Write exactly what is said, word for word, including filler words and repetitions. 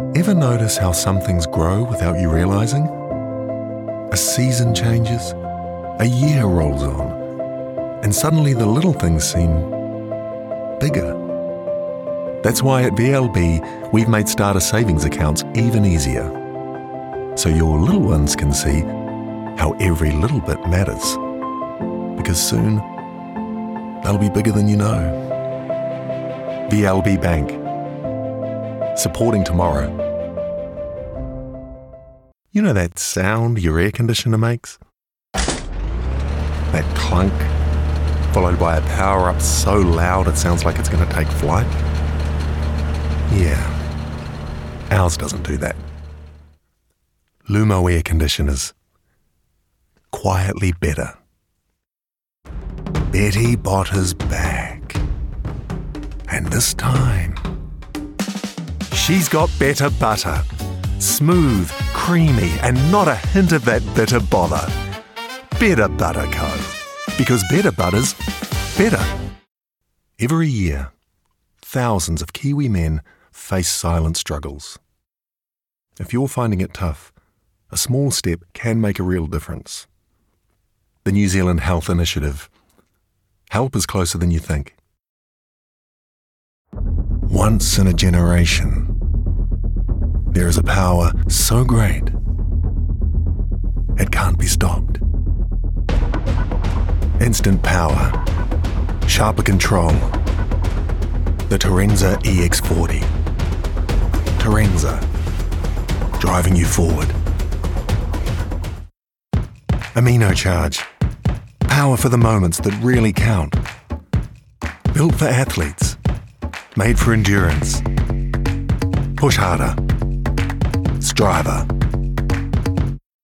Ever notice how some things grow without you realizing? A season changes, a year rolls on, and suddenly the little things seem bigger. That's why at V L B, we've made starter savings accounts even easier, so your little ones can see how every little bit matters. Because soon, they'll be bigger than you know. V L B Bank. Supporting tomorrow. You know that sound your air conditioner makes? That clunk, followed by a power-up so loud it sounds like it's going to take flight? Yeah, ours doesn't do that. Lumo air conditioners. Quietly better. Betty Botter's back. And this time, she's got better butter. Smooth, creamy, and not a hint of that bitter bother. Better Butter Co. Because better butter's better. Every year, thousands of Kiwi men face silent struggles. If you're finding it tough, a small step can make a real difference. The New Zealand Health Initiative. Help is closer than you think. Once in a generation, there is a power so great, it can't be stopped. Instant power, sharper control. The Terenza E X forty. Terenza, driving you forward. Amino Charge, power for the moments that really count. Built for athletes, made for endurance. Push harder. Striver.